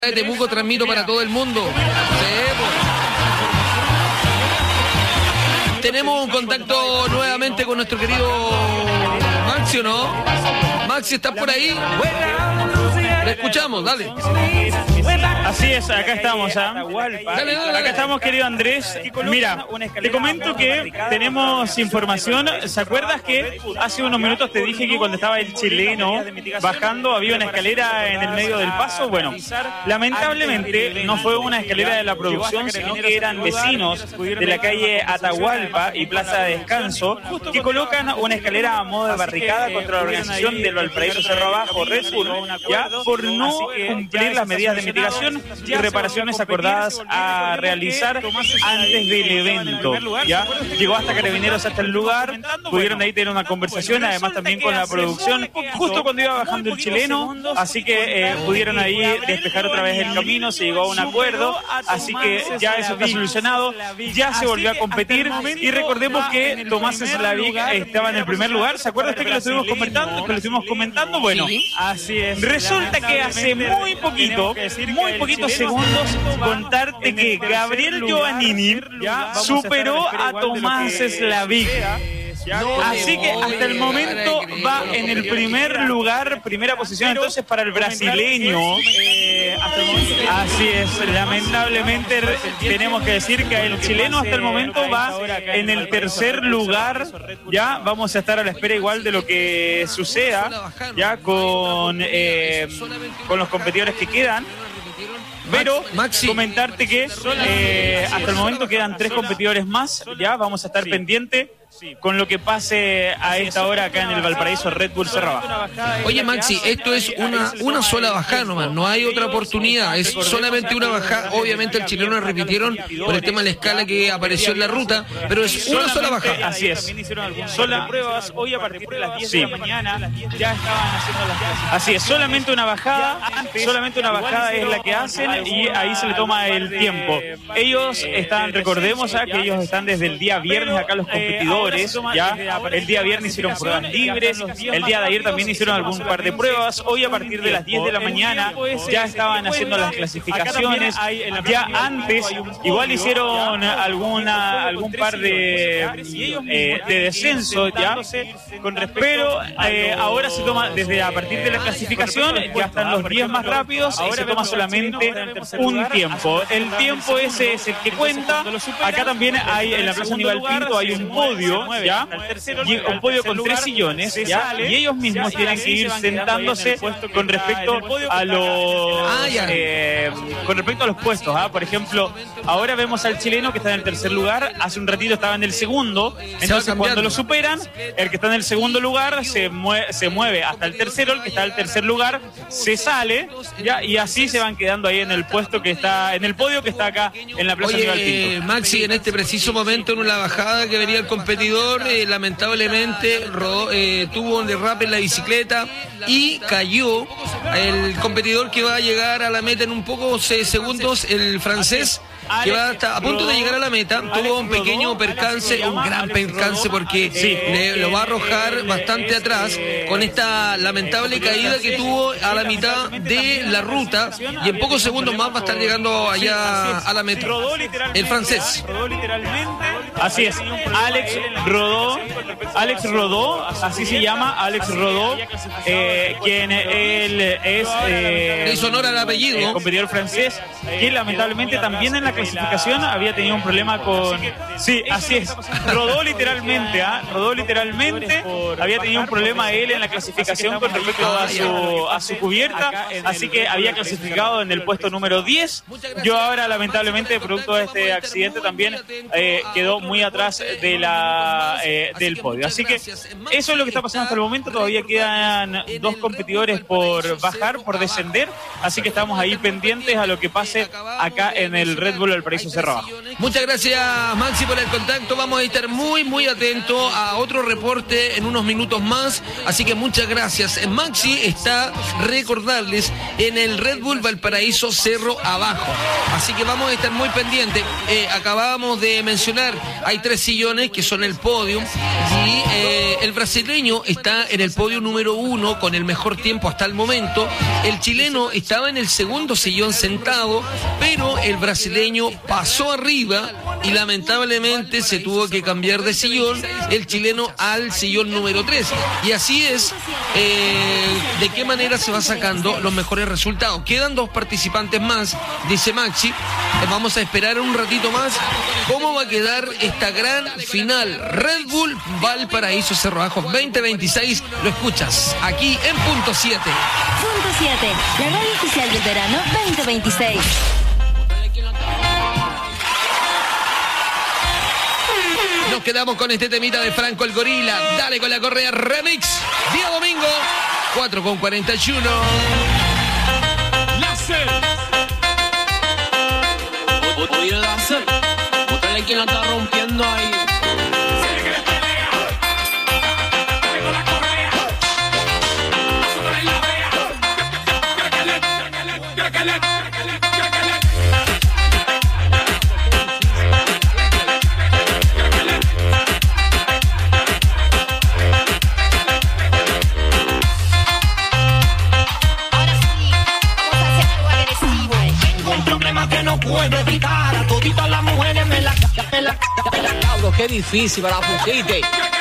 de Temuco transmito para todo el mundo. Tenemos un contacto nuevamente con nuestro querido Maxi, ¿o no? Maxi, ¿estás por ahí? Te escuchamos, dale. Así es, acá estamos, ¿ah? Dale. Acá estamos, querido Andrés. Mira, te comento que tenemos información. ¿Se acuerdas que hace unos minutos te dije que cuando estaba el chileno bajando había una escalera en el medio del paso? Bueno, lamentablemente no fue una escalera de la producción, sino que eran vecinos de la calle Atahualpa y Plaza de Descanso que colocan una escalera a modo de barricada contra la organización del Valparaíso Cerro Abajo, Red Bull, ¿ya? Por no cumplir las medidas de mitigación y reparaciones acordadas a realizar antes del evento, ¿ya? Llegó hasta Carabineros hasta el lugar, pudieron ahí tener una conversación, además también con la producción, justo cuando iba bajando el chileno, así que pudieron ahí despejar otra vez el camino, se llegó a un acuerdo, así que ya eso está solucionado, ya se volvió a competir, y recordemos que Tomás Slavic estaba en el primer lugar. ¿Se acuerda usted que lo estuvimos comentando? Bueno, así es. Resulta que hace muy poquitos segundos contarte que Gabriel Giovannini superó a Tomás Slavic. Así que hasta el momento va en el primer lugar, primera posición entonces para el brasileño. Así es, lamentablemente tenemos que decir que el chileno hasta el momento va en el tercer lugar. Ya vamos a estar a la espera igual de lo que suceda ya con los competidores que quedan. Pero Maxi, comentarte que hasta el momento quedan 3 competidores más. Ya vamos a estar pendientes con lo que pase a esta hora acá en el Valparaíso Red Bull Cerro Abajo. Oye, Maxi, esto es una sola bajada nomás, no hay otra oportunidad, es solamente una bajada. Obviamente el chileno repitieron por el tema de la escala que apareció en la ruta, pero es una sola bajada. Así es. Sola pruebas hoy a partir de las 10 de la mañana ya estaban haciendo las clases. Así es, solamente una bajada es la que hacen y ahí se le toma el tiempo. Ellos están, recordemos que ellos están desde el día viernes acá los competidores. Ya el día viernes hicieron pruebas libres, el día de ayer también hicieron algún par de pruebas, hoy a partir de las 10 de la mañana ya estaban haciendo las clasificaciones, ya antes igual hicieron algún par de descenso ya, pero ahora se toma desde a partir de la clasificación, ya están los 10 más rápidos y se toma solamente un tiempo. El tiempo ese es el que cuenta. Acá también hay en la Plaza Aníbal Pinto hay un podio, ¿ya? Un podio con 3 sillones, ¿ya? Y ellos mismos tienen que ir sentándose con respecto a los puestos, ¿ah? Por ejemplo, ahora vemos al chileno que está en el tercer lugar, hace un ratito estaba en el segundo, entonces cuando lo superan, el que está en el segundo lugar se mueve hasta el tercero, el que está en el tercer lugar se sale, ¿ya? Y así se van quedando ahí en el puesto que está, en el podio que está acá en la Plaza Aníbal Pinto. Maxi, en este preciso momento, en una bajada que venía el competidor, lamentablemente tuvo un derrape en la bicicleta y cayó. El competidor que va a llegar a la meta en un pocos segundos, el francés, que va hasta a punto de llegar a la meta, tuvo un pequeño percance, un gran percance, porque lo va a arrojar bastante atrás con esta lamentable caída que tuvo a la mitad de la ruta, y en pocos segundos más va a estar llegando allá a la meta. El francés. Así es, Alex Rodó, así se llama, Alex Rodó, quien él es hizo honor al apellido, competidor francés, que lamentablemente también en la clasificación había tenido un problema con... Sí, así es, rodó literalmente, había tenido un problema él en la clasificación con respecto a su cubierta, así que había clasificado en el puesto número 10. Yo ahora lamentablemente, producto de este accidente también quedó muy atrás de del podio. Así que eso es lo que está pasando hasta el momento. Todavía quedan 2 competidores por bajar, por descender, así que estamos ahí pendientes a lo que pase acá en el Red Bull Bull Valparaíso Cerro Abajo. Muchas gracias, Maxi, por el contacto. Vamos a estar muy atentos a otro reporte en unos minutos más, así que muchas gracias. Maxi está, recordarles, en el Red Bull Valparaíso Cerro Abajo, así que vamos a estar muy pendientes. Acabábamos de mencionar, hay 3 sillones que son el podium, y el brasileño está en el podio número 1 con el mejor tiempo hasta el momento. El chileno estaba en el segundo sillón sentado, pero el brasileño pasó arriba y lamentablemente se tuvo que cambiar de sillón, el chileno al sillón número 3. Y así es de qué manera se va sacando los mejores resultados. Quedan 2 participantes más, dice Maxi. Vamos a esperar un ratito más cómo va a quedar esta gran final. Red Bull Valparaíso Cerro Abajo 2026. Lo escuchas aquí en Punto 7. Punto 7, la radio oficial del verano 2026. Nos quedamos con este temita de Franco el Gorila. Dale con la correa remix. Día domingo, 4:41. Oye, Láser, búscale quien la está rompiendo ahí. Puedo evitar a toditas las mujeres me la cabro, qué difícil, me la pusiste.